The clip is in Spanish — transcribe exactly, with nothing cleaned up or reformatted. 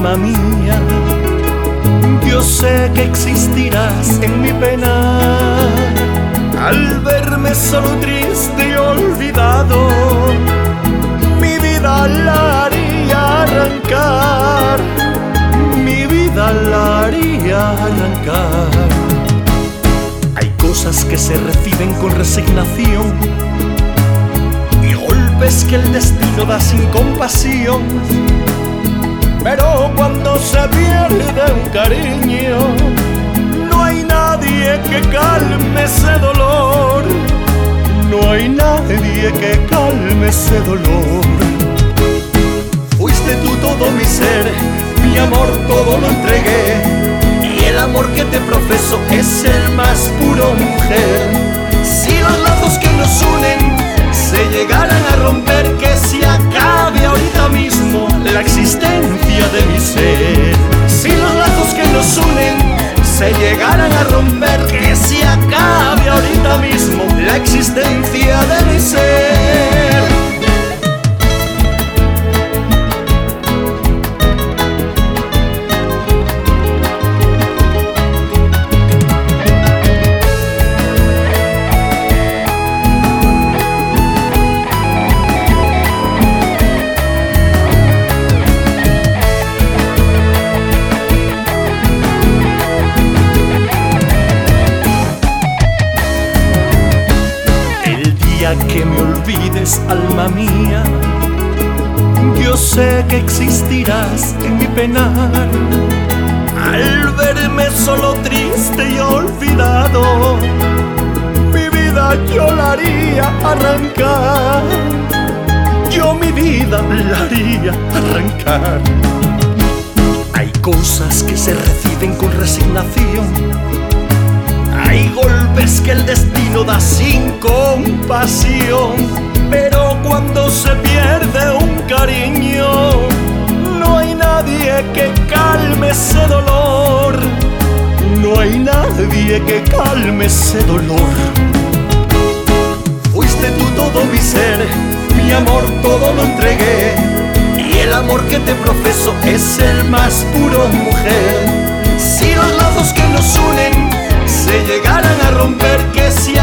alma mía. Yo sé que existirás en mi pena. Al verme solo triste y olvidado, mi vida la haría arrancar, mi vida la haría arrancar. Hay cosas que se reciben con resignación y golpes que el destino da sin compasión. Pero cuando se pierde un cariño, no hay nadie que calme ese dolor. No hay nadie que calme ese dolor. Fuiste tú todo mi ser, mi amor todo lo entregué, y el amor que te profeso es el más puro, mujer. Si los lazos que nos unen se llegaran a romper, que se acabe ahorita mismo la existencia de mi ser. Si los lazos que nos unen se llegaran a romper, que se acabe ahorita mismo la existencia de mi ser. Que me olvides, alma mía, yo sé que existirás en mi penar. Al verme solo triste y olvidado, mi vida yo la haría arrancar, yo mi vida la haría arrancar. Hay cosas que se reciben con resignación, hay golpes que el destino da sin compasión. Pero cuando se pierde un cariño, no hay nadie que calme ese dolor. No hay nadie que calme ese dolor. Fuiste tú todo mi ser, mi amor todo lo entregué, y el amor que te profeso es el más puro, mujer. Si los lazos que nos unen se llegaran a romper, que si